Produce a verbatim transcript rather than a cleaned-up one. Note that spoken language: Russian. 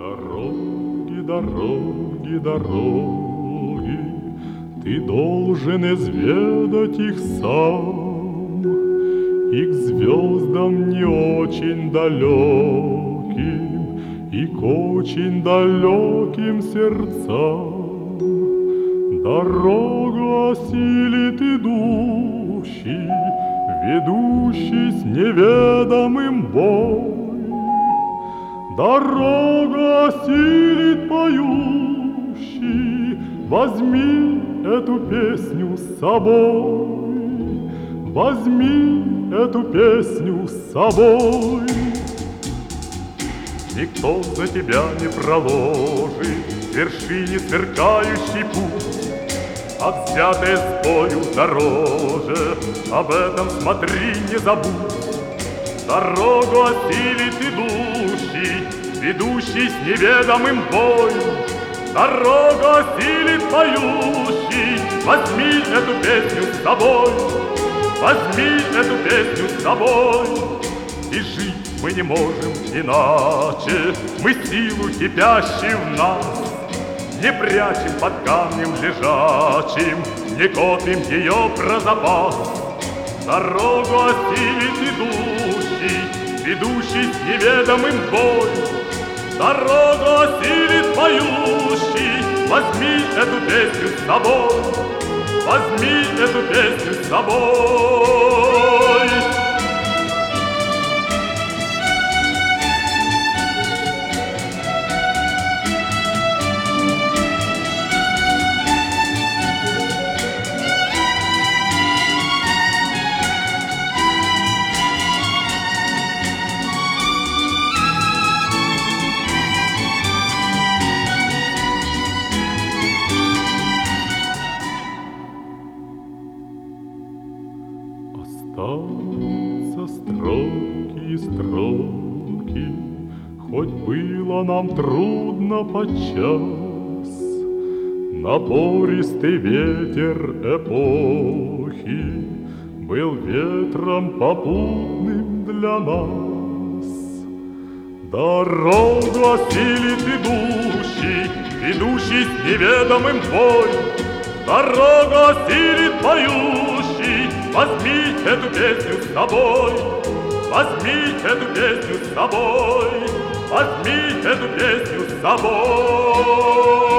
Дороги, дороги, дороги, ты должен изведать их сам, и к звездам не очень далеким, и к очень далеким сердцам. Дорогу осилит идущий, ведущий с неведомым бой. Дорогу осилит поющий, возьми эту песню с собой, возьми эту песню с собой. Никто за тебя не проложит вершине сверкающий путь, а взятое с бою дороже, об этом смотри, не забудь. Дорогу осилит идущий, ведущий с неведомым боем. Дорогу осилит поющий, возьми эту песню с собой, возьми эту песню с собой. И жить мы не можем иначе, мы силу кипящую в нас не прячем под камнем лежачим, не копим ее про запас. Дорогу осилит идущий, ведущий с неведомым боем. Дорогу осилит поющий, возьми эту песню с собой, возьми эту песню с собой. Останутся строки и строки, хоть было нам трудно подчас. Напористый ветер эпохи был ветром попутным для нас. Дорогу осилит идущий, идущий с неведомым боем. Дорогу осилит поющий, возьми эту песню с собой, возьми эту песню с собой, возьми эту песню с собой.